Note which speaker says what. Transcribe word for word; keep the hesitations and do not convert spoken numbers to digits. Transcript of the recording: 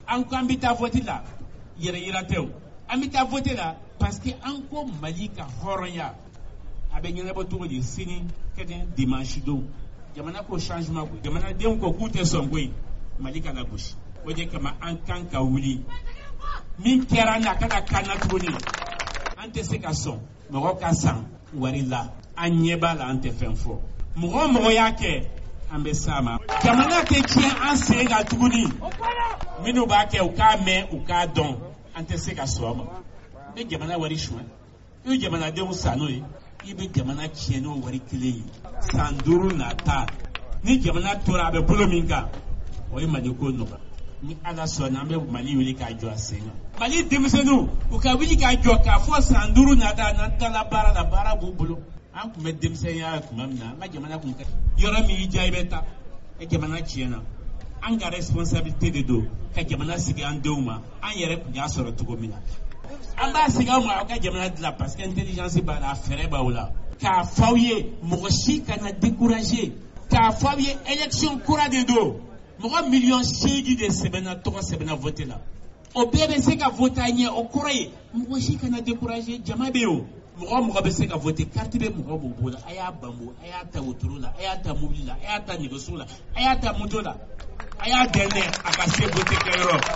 Speaker 1: an ko an bɛ taa vote la yɛrɛ yira tɛ o an bɛ taa vote la parce que an ko Mali ka hɔrɔnya a bɛ ɲɛnabɔ cogo di sini kɛnɛ dimanche don jamana ko changement ko jamanadenw ko k'u tɛ sɔn koyi Mali kana gosi o de kama an kan ka wuli min kɛra n'a ka kan na tuguni an tɛ se ka sɔn mɔgɔ ka san wari la an ɲɛ b'a la an tɛ fɛn fɔ mɔgɔ mɔgɔ y'a kɛ an bɛ s'a ma jamana tɛ tiɲɛ an sen kan tuguni minnu b'a kɛ u k'a mɛn u k'a dɔn an tɛ se ka sɔn a ma i bɛ jamana wari suɲɛ i bɛ jamanadenw san n'o ye i bɛ jamana tiɲɛ n'o wari kelen ye san duuru nata ni jamana tora a bɛ bolo min kan o ye Mali ko nɔgɔya ni Ala sɔnna an bɛ Mali wuli k'a jɔ a sen kan Mali denmisɛnninw u ka wuli k'a jɔ k'a fɔ san duuru nata n'an taara baara la baara b'u bolo an tun bɛ denmisɛnya tuma min na an ka jamana kun ka yɔrɔ min y'i diya i bɛ taa e jamana tiɲɛna an ka responsabilité de don ka jamana sigi an denw ma an yɛrɛ tun y'a sɔrɔ cogo min na an b'a sigi aw ma aw ka jamana dilan parce que intelligence b'a la fɛrɛ b'aw la k'a f'aw ye mɔgɔ si kana décourager k'a f'aw ye élection kura de don mɔgɔ miliyɔn seegin de sɛbɛnna tɔgɔ sɛbɛnna vote la o bɛɛ bɛ se ka vote a ɲɛ o kɔrɔ ye mɔgɔ si kana décourager jama bɛ yen o mɔgɔ mɔgɔ bɛ se ka vote carte bɛ mɔgɔ b'o bolo a y'a banbo a y'a ta wotoro la a y'a ta mobili la a y'a ta nɛgɛso la a y'a ta moto la a y'a dɛnɛ a ka se vote kɛyɔrɔ